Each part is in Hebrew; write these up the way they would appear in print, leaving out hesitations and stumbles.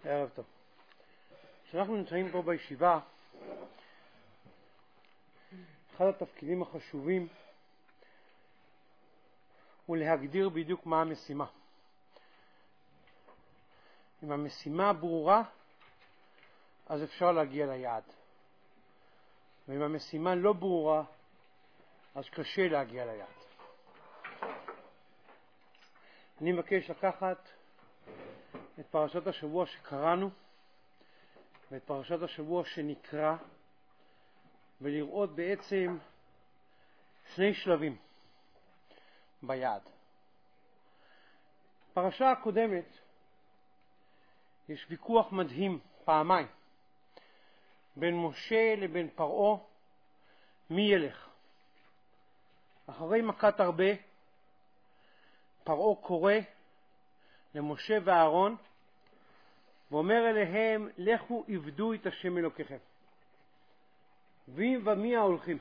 ערב טוב. כשאנחנו נמצאים פה בישיבה, אחד התפקידים החשובים הוא להגדיר בדיוק מה המשימה. אם המשימה ברורה, אז אפשר להגיע ליעד. ואם המשימה לא ברורה, אז קשה להגיע ליעד. אני מבקש לקחת את פרשת השבוע שקראנו ואת פרשת השבוע שנקרא ולראות בעצם שני שלבים ביעד. פרשה הקודמת יש ויכוח מדהים פעמיים בין משה לבין פרעה מי ילך. אחרי מכת הרבה פרעה קורא למשה ואהרון ואומר אליהם לכו עבדו את השם אלוקיכם. ומי ההולכים?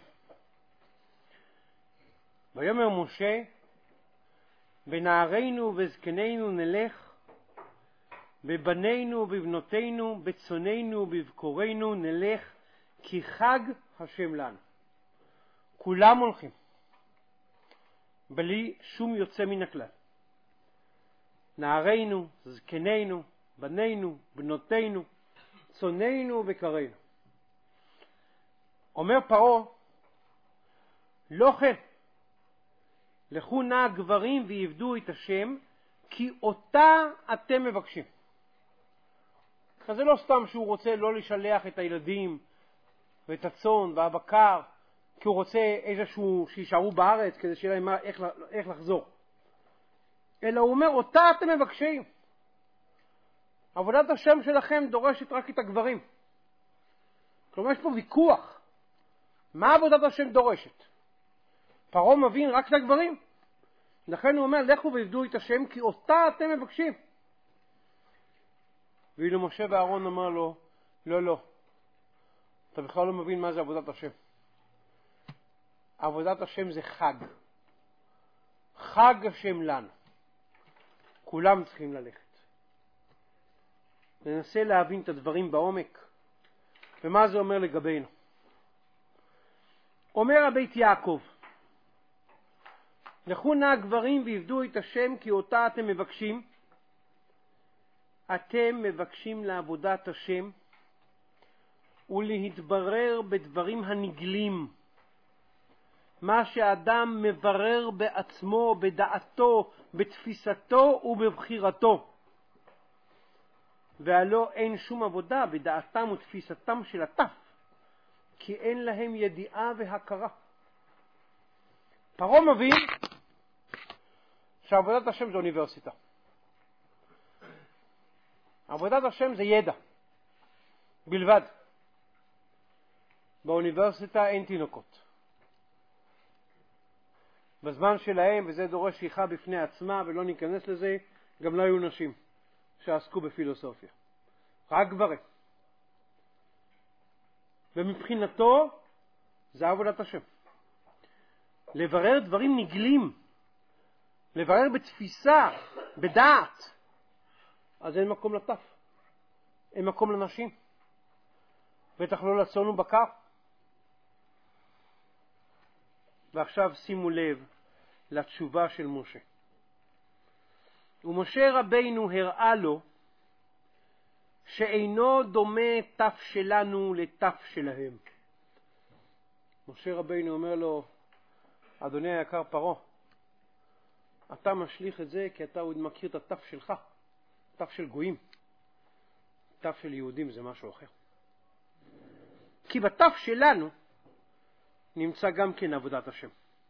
ויאמר משה בנערינו ובזקנינו נלך, בבנינו ובבנותינו, בצוננו ובבקורינו נלך, כי חג השם לנו. כולם הולכים בלי שום יוצא מן הכלל. נערינו, זקנינו, בנינו, בנותינו, צוננו ובקרינו. אומר פרעה, לא כן, לכו נא גברים ויעבדו את השם, כי אותה אתם מבקשים. אז זה לא סתם שהוא רוצה לא לשלח את הילדים ואת הצאן והבקר, כי הוא רוצה איזשהו שישארו בארץ כדי שיהיה להם איך לחזור. אלא הוא אומר, אותה אתם מבקשים. עבודת השם שלכם דורשת רק את הגברים. כלומר, יש פה ויכוח. מה עבודת השם דורשת? פרעה מבין רק את הגברים. לכן הוא אומר, לכו ועבדו את השם, כי אותה אתם מבקשים. ואילו משה ואהרון אמר לו, לא. אתה בכלל לא מבין מה זה עבודת השם. עבודת השם זה חג. חג השם לנו. כולם צריכים ללכת. ננסה להבין את הדברים בעומק. ומה זה אומר לגבינו. אומר הבית יעקב, לכו נא גברים ועבדו את השם, כי אותה אתם מבקשים. אתם מבקשים לעבודת השם ולהתברר בדברים הנגלים. מה שאדם מברר בעצמו, בדעתו, בתפיסתו ובבחירתו. והלא אין שום עבודה בדעתם ותפיסתם של הטף, כי אין להם ידיעה והכרה. פרעה מבין שעבודת השם זה אוניברסיטה. עבודת השם זה ידע בלבד. באוניברסיטה אין תינוקות. בזמן שלהם, וזה דורש שיחה בפני עצמה ולא ניכנס לזה, גם לא היו נשים שעסקו בפילוסופיה. רק גברים. ומבחינתו זה עבודת השם. לברר דברים נגלים. לברר בתפיסה, בדעת. אז אין מקום לטף. אין מקום לנשים. בטח לא לצאן ובקר. ועכשיו שימו לב לתשובה של משה. ומשה רבינו הראה לו שאינו דומה תף שלנו לתף שלהם. משה רבינו אומר לו, אדוני היקר פרעה, אתה משליך את זה כי אתה עוד מכיר את התף שלך, תף של גויים. תף של יהודים זה משהו אחר. כי בתף שלנו נמצא גם כן עבודת השם.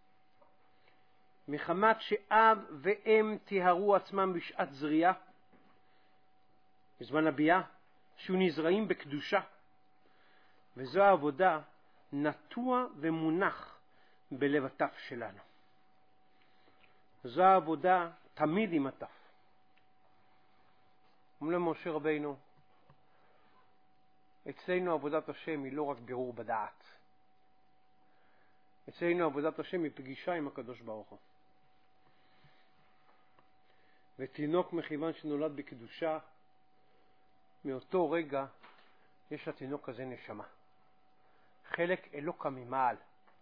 מחמת שאב ואם תיארו עצמם בשעת זריעה, בזמן הביאה, שהוא נזרעים בקדושה. וזו העבודה נטוע ומונח בלב התף שלנו. זו העבודה תמיד עם התף. אומר משה רבינו, אצלנו עבודת השם היא לא רק בירור בדעת. אצלנו עבודת השם היא פגישה עם הקדוש ברוך הוא. ותינוק מכיוון שנולד בקדושה, מאותו רגע יש לתינוק הזה נשמה. חלק אלוקא ממעל.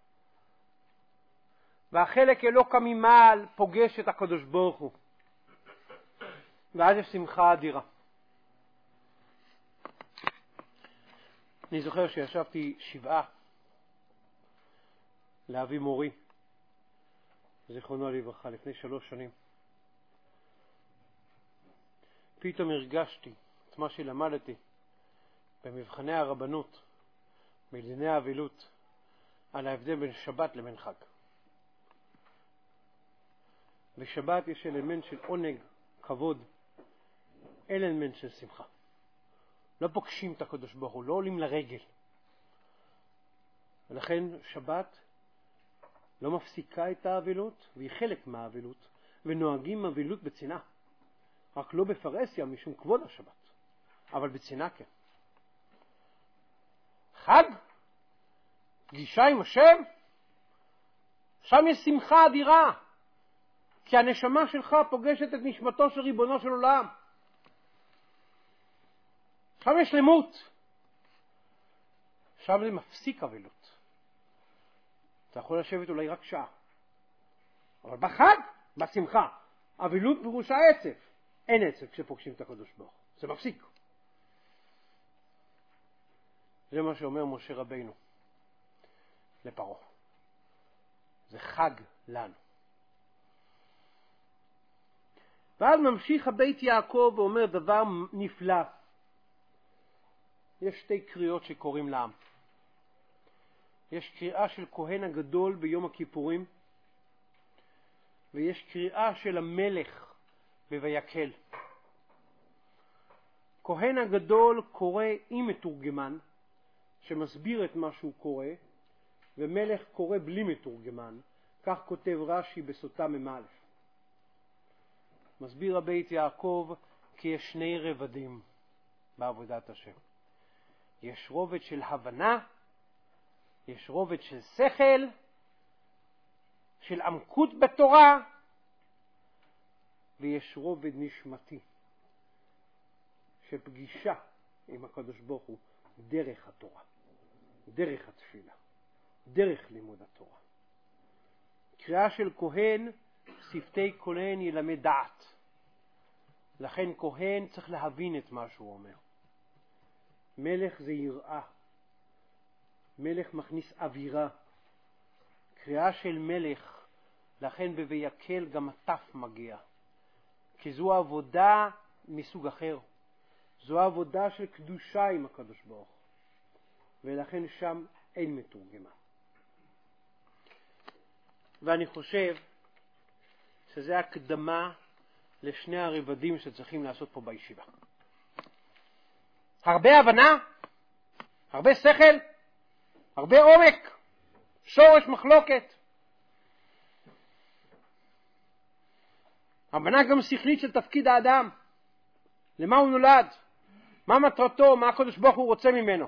והחלק אלוקא ממעל פוגש את הקדוש ברוך הוא. ואז יש שמחה אדירה. אני זוכר שישבתי שבעה לאבי מורי, זיכרונו לברכה, לפני 3 שנים. פתאום הרגשתי את מה שלמדתי במבחני הרבנות, בדיני האבילות, על ההבדל בין שבת לבין חג. בשבת יש אלמנט של עונג, כבוד, אלמנט של שמחה. לא פוגשים את הקדוש ברוך הוא, לא עולים לרגל. ולכן שבת לא מפסיקה את האבילות, והיא חלק מהאבילות, ונוהגים אבילות בצנעה. רק לא בפרהסיה משום כבוד השבת, אבל בצנעה כן. חג, פגישה עם השם, שם יש שמחה אדירה, כי הנשמה שלך פוגשת את נשמתו של ריבונו של עולם. שם יש שלמות. שם זה מפסיק אבילות. אתה יכול לשבת אולי רק שעה. אבל בחג, בשמחה, אבילות פירושה עצב. אין עצב כשפוגשים את הקדוש ברוך הוא. זה מפסיק. זה מה שאומר משה רבינו לפרעה. זה חג לנו. ואז ממשיך הבית יעקב ואומר דבר נפלא. יש 2 קריאות שקוראים לעם. יש קריאה של כהן הגדול ביום הכיפורים, ויש קריאה של המלך בויקל. כהן הגדול קורא עם מתורגמן, שמסביר את מה שהוא קורא, ומלך קורא בלי מתורגמן. כך כותב רש"י בסוטה מ"א. מסביר הבית יעקב כי יש 2 רבדים בעבודת השם. יש רובד של הבנה, יש רובד של שכל, של עמקות בתורה, ויש רובד נשמתי, של פגישה עם הקדוש ברוך הוא דרך התורה, דרך התפילה, דרך לימוד התורה. קריאה של כהן, שפתי כהן ילמד דעת. לכן כהן צריך להבין את מה שהוא אומר. מלך זה יראה. מלך מכניס אווירה. קריאה של מלך, לכן בויקל גם הטף מגיע. כי זו עבודה מסוג אחר. זו עבודה של קדושה עם הקדוש ברוך. ולכן שם אין מתורגמה. ואני חושב שזה הקדמה ל2 הרבדים שצריכים לעשות פה בישיבה. הרבה הבנה, הרבה שכל, הרבה עומק, שורש מחלוקת. הבנה גם שכלית של תפקיד האדם. למה הוא נולד? מה מטרתו? מה הקדוש ברוך הוא רוצה ממנו?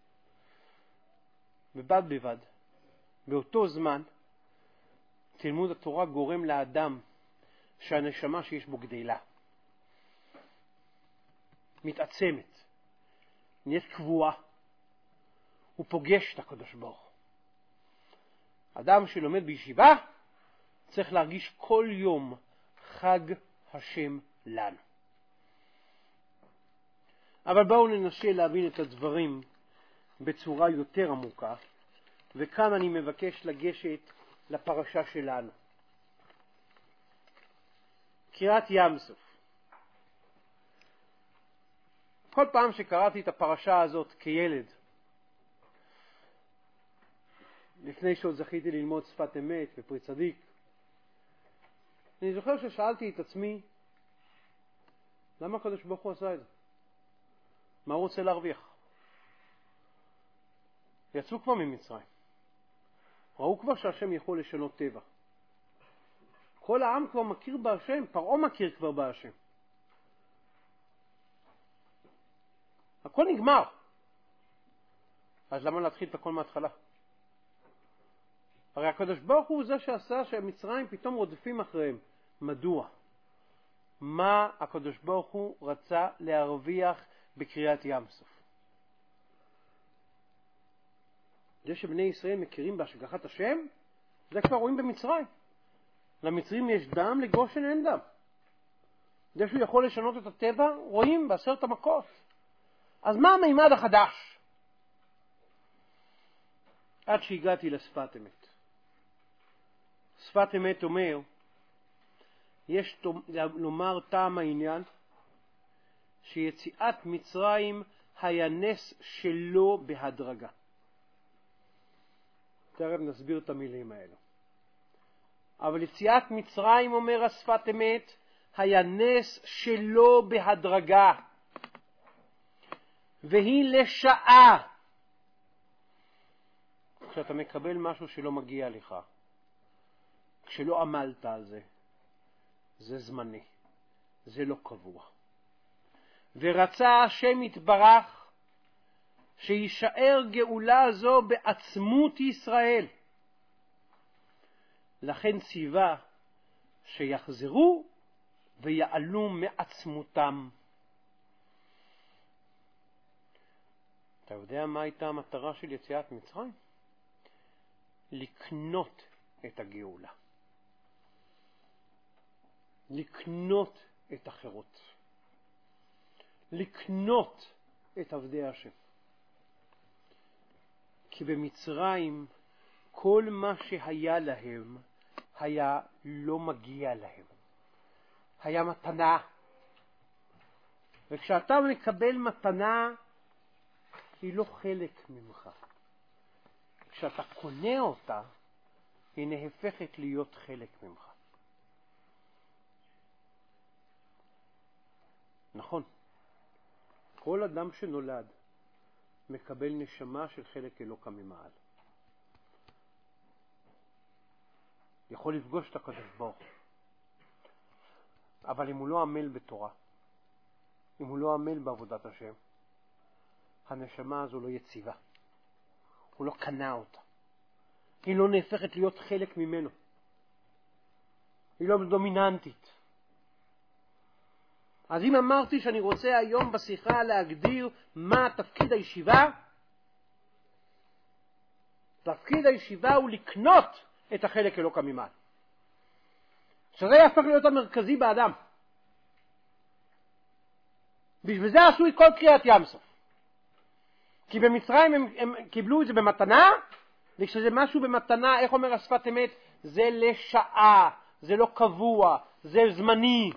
ובד בבד, באותו זמן, תלמוד התורה גורם לאדם שהנשמה שיש בו גדלה. מתעצמת. נהיית קבועה. הוא פוגש את הקדוש ברוך. אדם שלומד בישיבה צריך להרגיש כל יום חג השם לנו. אבל בואו ננסה להבין את הדברים בצורה יותר עמוקה, וכאן אני מבקש לגשת לפרשה שלנו. קריאת ים סוף. כל פעם שקראתי את הפרשה הזאת כילד, לפני שעוד זכיתי ללמוד שפת אמת בפרי צדיק, אני זוכר ששאלתי את עצמי, למה הקדוש ברוך הוא עשה את זה? מה הוא רוצה להרוויח? יצאו כבר ממצרים. ראו כבר שהשם יכול לשנות טבע. כל העם כבר מכיר בהשם, פרעה מכיר כבר בהשם. הכל נגמר. אז למה להתחיל את הכל מההתחלה? הרי הקדוש ברוך הוא זה שעשה שהמצרים פתאום רודפים אחריהם. מדוע? מה הקדוש ברוך הוא רצה להרוויח בקריאת ים סוף. זה שבני ישראל מכירים בהשגחת השם, זה כבר רואים במצרים. למצרים יש דם, לגושן אין דם. זה שהוא יכול לשנות את הטבע, רואים בעשרת המכות. אז מה המימד החדש? עד שהגעתי לשפת אמת. שפת אמת אומר, יש לומר טעם העניין, שיציאת מצרים היה נס שלו בהדרגה. תכף נסביר את המילים האלו. אבל יציאת מצרים, אומר השפת אמת, היה נס שלו בהדרגה. והיא לשעה. כשאתה מקבל משהו שלא מגיע לך, כשלא עמלת על זה, זה זמני, זה לא קבוע. ורצה השם יתברך שישאר גאולה זו בעצמות ישראל. לכן ציווה שיחזרו ויעלו מעצמותם. אתה יודע מה הייתה המטרה של יציאת מצרים? לקנות את הגאולה. לקנות את החירות. לקנות את עבדי השם. כי במצרים כל מה שהיה להם היה לא מגיע להם. היה מתנה. וכשאתה מקבל מתנה, היא לא חלק ממך. כשאתה קונה אותה, היא נהפכת להיות חלק ממך. נכון. כל אדם שנולד מקבל נשמה של חלק אלוקה ממעל. יכול לפגוש את הקדוש ברוך הוא. אבל אם הוא לא עמל בתורה, אם הוא לא עמל בעבודת השם, הנשמה הזו לא יציבה. הוא לא קנה אותה. היא לא נהפכת להיות חלק ממנו. היא לא דומיננטית. אז אם אמרתי שאני רוצה היום בשיחה להגדיר מה תפקיד הישיבה, תפקיד הישיבה הוא לקנות את החלק אלוקה ממעל. שזה יהפך להיות המרכזי באדם. בשביל זה עשו את כל קריאת ים סוף. כי במצרים הם קיבלו את זה במתנה, וכשזה משהו במתנה, איך אומר השפת אמת? זה לשעה, זה לא קבוע, זה זמני.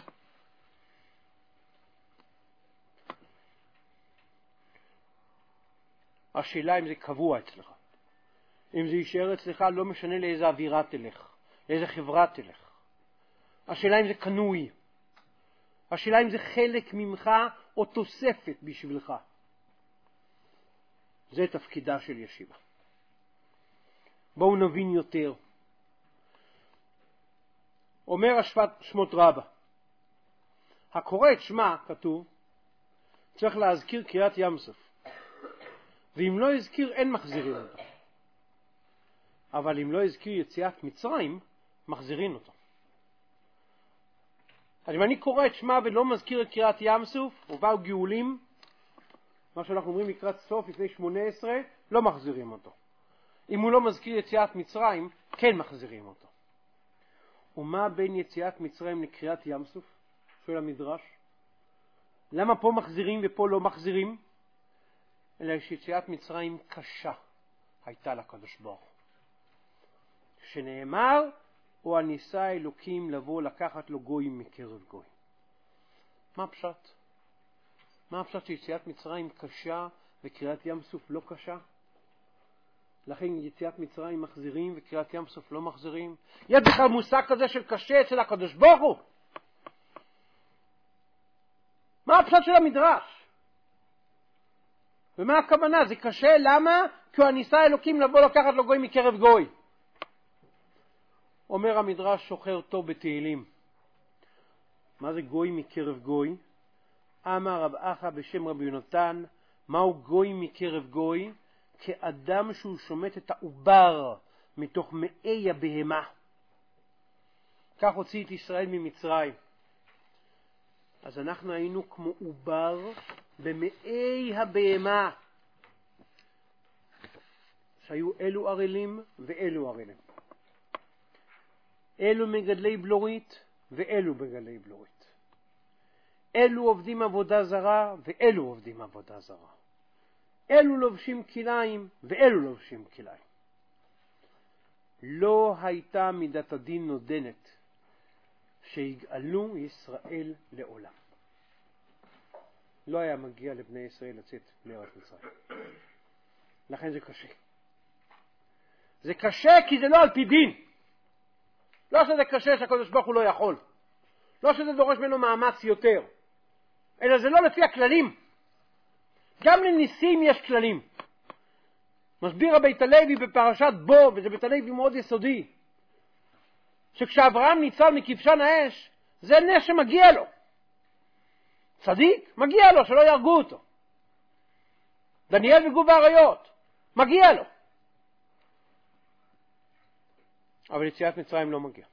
השאלה אם זה קבוע אצלך. אם זה יישאר אצלך, לא משנה לאיזה אווירה תלך, לאיזה חברה תלך. השאלה אם זה קנוי. השאלה אם זה חלק ממך או תוספת בשבילך. זה תפקידה של ישיבה. בואו נבין יותר. אומר השפת שמות רבה, הקורא את שמה, כתוב, צריך להזכיר קריאת ים סוף. ואם לא יזכיר, אין מחזירים אותו. אבל אם לא יזכיר יציאת מצרים, מחזירים אותו. אז אם אני קורא את שמה ולא מזכיר את קריאת ים סוף, ובאו גאולים, מה שאנחנו אומרים לקראת סוף לפני 18, לא מחזירים אותו. אם הוא לא מזכיר יציאת מצרים, כן מחזירים אותו. ומה בין יציאת מצרים לקריאת ים סוף? שואל המדרש. למה פה מחזירים ופה לא מחזירים? אלא שיציאת מצרים קשה הייתה לקדוש ברוך הוא. שנאמר, או הניסה אלוקים לבוא לקחת לו גויים מקרב גויים. מה הפשט? מה הפשט שיציאת מצרים קשה וקריאת ים סוף לא קשה? לכן יציאת מצרים מחזירים וקריאת ים סוף לא מחזירים? יש בכלל מושג כזה של קשה אצל הקדוש ברוך הוא? מה הפשט של המדרש? ומה הכוונה? זה קשה, למה? כי הוא הניסה אלוקים לבוא לקחת לו גוי מקרב גוי. אומר המדרש שוחר טוב בתהילים. מה זה גוי מקרב גוי? אמר רב אחא בשם רבי יונתן, מהו גוי מקרב גוי? כאדם שהוא שומט את העובר מתוך מאי הבהמה. כך הוציא את ישראל ממצרים. אז אנחנו היינו כמו עובר במאי הבהמה, שהיו אלו ערלים ואלו ערלים. אלו מגדלי בלורית ואלו מגדלי בלורית. אלו עובדים עבודה זרה ואלו עובדים עבודה זרה. אלו לובשים כליים ואלו לובשים כליים. לא הייתה מידת הדין נודנת שיגאלו ישראל לעולם. לא היה מגיע לבני ישראל לצאת מארץ מצרים. לכן זה קשה. זה קשה כי זה לא על פי דין. לא שזה קשה שהקדוש ברוך הוא לא יכול. לא שזה דורש ממנו מאמץ יותר. אלא זה לא לפי הכללים. גם לניסים יש כללים. מסביר הבית הלוי בפרשת בו, וזה בית הלוי מאוד יסודי, שכשאברהם ניצל מכבשן האש, זה נס שמגיע לו. צדיק, מגיע לו שלא ירגו אותו. דניאל וגוב האריות, מגיע לו. אבל יציאת מצרים לא מגיע.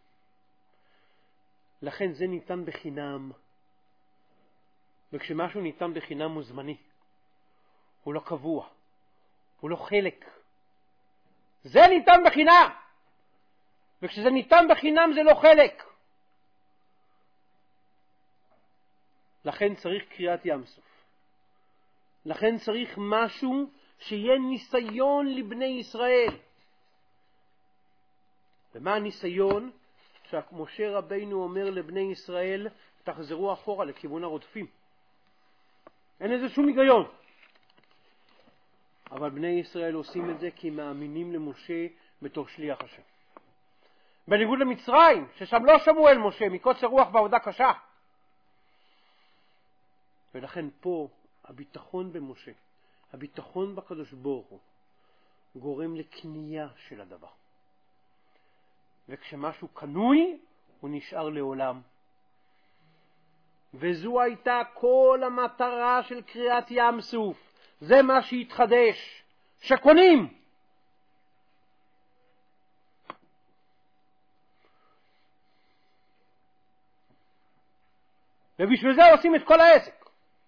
לכן זה ניתן בחינם. וכשמשהו ניתן בחינם הוא זמני. הוא לא קבוע. הוא לא חלק. זה ניתן בחינם. וכשזה ניתן בחינם זה לא חלק. לכן צריך קריאת ים סוף. לכן צריך משהו שיהיה ניסיון לבני ישראל. ומה הניסיון? שמשה רבינו אומר לבני ישראל, תחזרו אחורה לכיוון הרודפים. אין לזה שום היגיון. אבל בני ישראל עושים את זה כי מאמינים למשה בתור שליח השם. בניגוד למצרים, ששם לא שמעו אל משה, מקוצר רוח בעבודה קשה. ולכן פה הביטחון במשה, הביטחון בקדוש ברוך הוא, גורם לקנייה של הדבר. וכשמשהו קנוי, הוא נשאר לעולם. וזו הייתה כל המטרה של קריאת ים סוף. זה מה שהתחדש, שקונים. ובשביל זה עושים את כל העסק.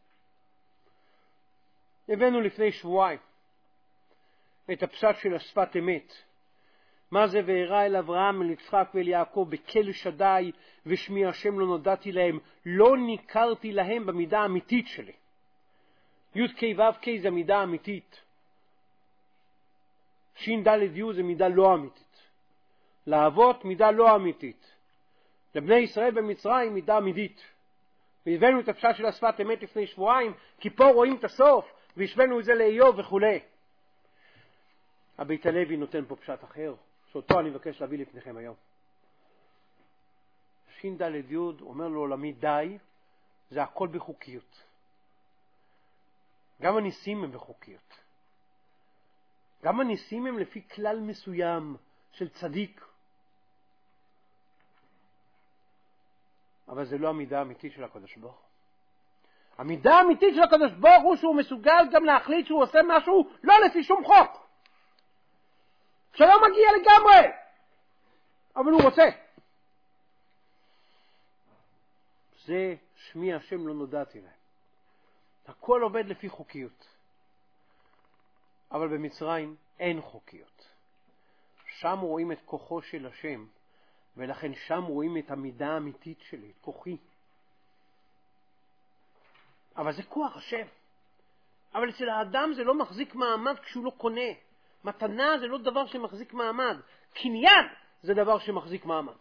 הבאנו לפני שבועיים את הפשט של השפת אמת. מה זה והראה אל אברהם, אל יצחק ואל יעקב בכל שדי, ושמי השם לא נודעתי להם, לא ניכרתי להם במידה האמיתית שלי. י' ק' ו' ק' זה מידה אמיתית. ש' ד' י' זה מידה לא אמיתית. לאבות מידה לא אמיתית. לבני ישראל במצרים מידה אמיתית. והבאנו את הפשט של השפת אמת לפני שבועיים, כי פה רואים את הסוף, והשווינו את זה לאיוב וכו'. הבית הלוי נותן פה פשט אחר, שאותו אני מבקש להביא לפניכם היום. ש' ד' י' אומר לעולמי די, זה הכל בחוקיות. גם הניסים הם בחוקיות. גם הניסים הם לפי כלל מסוים של צדיק. אבל זה לא המידה האמיתית של הקדוש ברוך הוא. המידה האמיתית של הקדוש ברוך הוא שהוא מסוגל גם להחליט שהוא עושה משהו לא לפי שום חוק. שלא מגיע לגמרי. אבל הוא רוצה. זה שמי השם לא נודעתי להם. הכל עובד לפי חוקיות. אבל במצרים אין חוקיות. שם רואים את כוחו של השם, ולכן שם רואים את המידה האמיתית שלי, את כוחי. אבל זה כוח השם. אבל אצל האדם זה לא מחזיק מעמד כשהוא לא קונה. מתנה זה לא דבר שמחזיק מעמד. קניין זה דבר שמחזיק מעמד.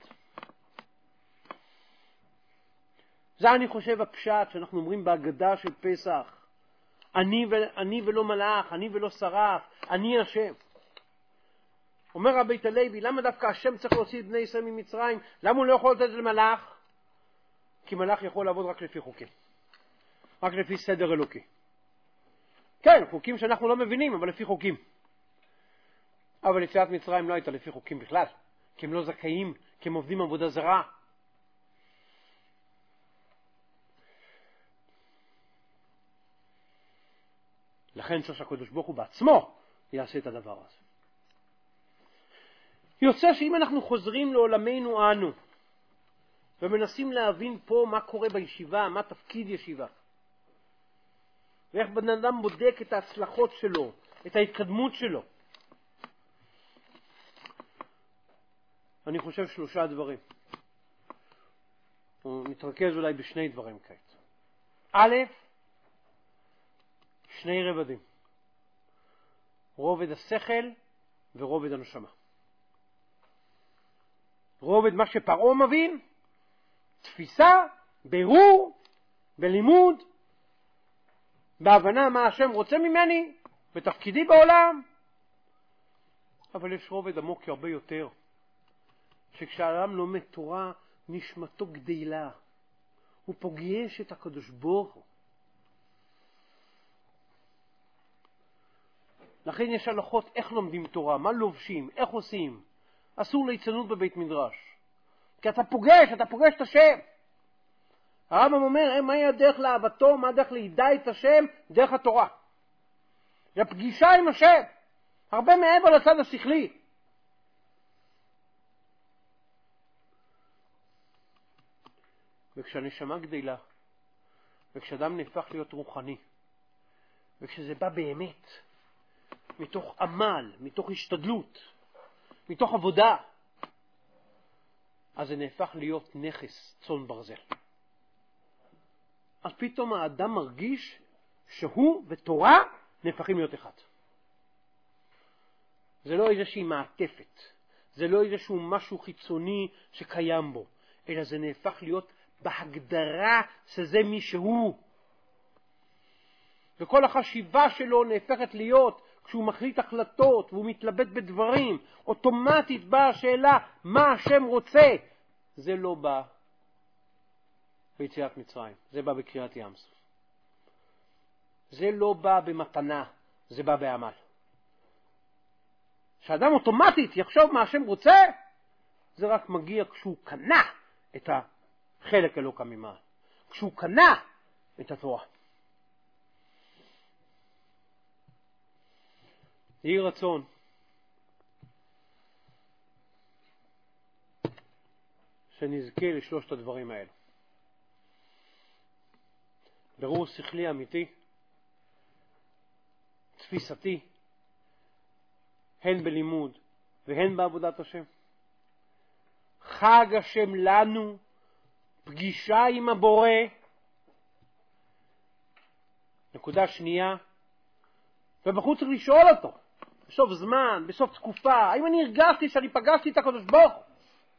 זה אני חושב הפשט שאנחנו אומרים בהגדה של פסח. אני ולא מלאך, אני ולא שרף, אני השם. אומר הבית הלוי, למה דווקא השם צריך להוציא את בני ישראל ממצרים? למה הוא לא יכול לתת למלאך? כי מלאך יכול לעבוד רק לפי חוקים. רק לפי סדר אלוקי. כן, חוקים שאנחנו לא מבינים, אבל לפי חוקים. אבל יציאת מצרים לא הייתה לפי חוקים בכלל. כי הם לא זכאים, כי הם עובדים עבודה זרה. לכן צריך שהקדוש ברוך הוא בעצמו יעשה את הדבר הזה. יוצא שאם אנחנו חוזרים לעולמנו אנו, ומנסים להבין פה מה קורה בישיבה, מה תפקיד ישיבה, ואיך בן אדם בודק את ההצלחות שלו, את ההתקדמות שלו. אני חושב 3 דברים. הוא מתרכז אולי בשני דברים כעת. א', 2 רבדים. רובד השכל ורובד הנשמה. רובד מה שפרעה מבין, תפיסה, בירור, בלימוד, בהבנה מה השם רוצה ממני, בתפקידי בעולם. אבל יש רובד עמוק הרבה יותר, שכשהאדם לומד תורה, נשמתו גדלה. הוא פוגש את הקדוש ברוך הוא. לכן יש הלכות איך לומדים תורה, מה לובשים, איך עושים. אסור ליצנות בבית מדרש. כי אתה פוגש את השם. הרמב"ם אומר, מהי הדרך לאהבתו, מה הדרך לידע את השם? דרך התורה. זה הפגישה עם השם. הרבה מעבר לצד השכלי. וכשהנשמה גדלה, וכשאדם נהפך להיות רוחני, וכשזה בא באמת, מתוך עמל, מתוך השתדלות, מתוך עבודה, אז זה נהפך להיות נכס, צאן ברזל. אז פתאום האדם מרגיש שהוא ותורה נהפכים להיות אחד. זה לא איזושהי מעטפת, זה לא איזשהו משהו חיצוני שקיים בו, אלא זה נהפך להיות בהגדרה שזה מי שהוא. וכל החשיבה שלו נהפכת להיות, כשהוא מחליט החלטות והוא מתלבט בדברים, אוטומטית באה השאלה מה השם רוצה. זה לא בא ביציאת מצרים, זה בא בקריאת ים סוף. זה לא בא במתנה, זה בא בעמל. כשאדם אוטומטית יחשוב מה השם רוצה, זה רק מגיע כשהוא קנה את החלק אלוקא ממעל, כשהוא קנה את התורה. יהי רצון שנזכה לשלושת הדברים האלה. ברור שכלי אמיתי, תפיסתי, הן בלימוד והן בעבודת השם. חג השם לנו, פגישה עם הבורא. נקודה שנייה, ובחוץ צריך לשאול אותו, בסוף זמן, בסוף תקופה, האם אני הרגשתי שאני פגשתי את הקדוש ברוך הוא?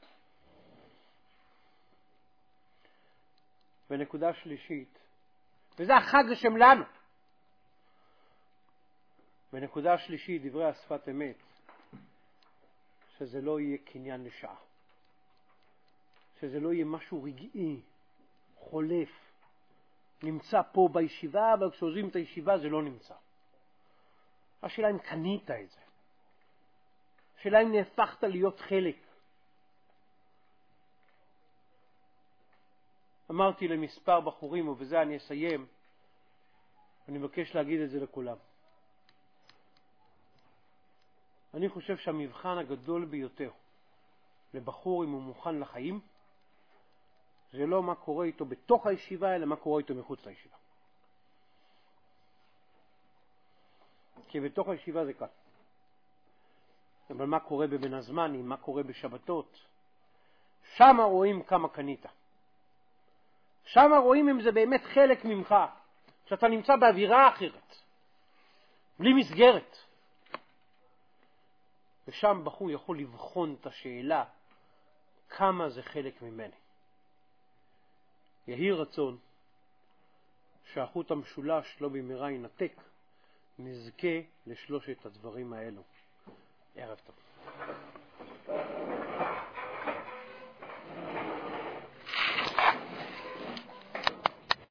ונקודה שלישית, וזה החג השם לנו. ונקודה שלישית, דברי השפת אמת, שזה לא יהיה קניין לשעה. שזה לא יהיה משהו רגעי, חולף, נמצא פה בישיבה, אבל כשעוזבים את הישיבה זה לא נמצא. השאלה אם קנית את זה. השאלה אם נהפכת להיות חלק. אמרתי למספר בחורים, ובזה אני אסיים, אני מבקש להגיד את זה לכולם. אני חושב שהמבחן הגדול ביותר לבחור אם הוא מוכן לחיים, זה לא מה קורה איתו בתוך הישיבה, אלא מה קורה איתו מחוץ לישיבה. כי בתוך הישיבה זה קל. אבל מה קורה בבין הזמנים, מה קורה בשבתות, שם רואים כמה קנית. שם רואים אם זה באמת חלק ממך, שאתה נמצא באווירה אחרת, בלי מסגרת. ושם בחור יכול לבחון את השאלה, כמה זה חלק ממני. יהי רצון שהחוט המשולש לא במהרה ינתק, נזכה לשלושת הדברים האלו. ערב טוב.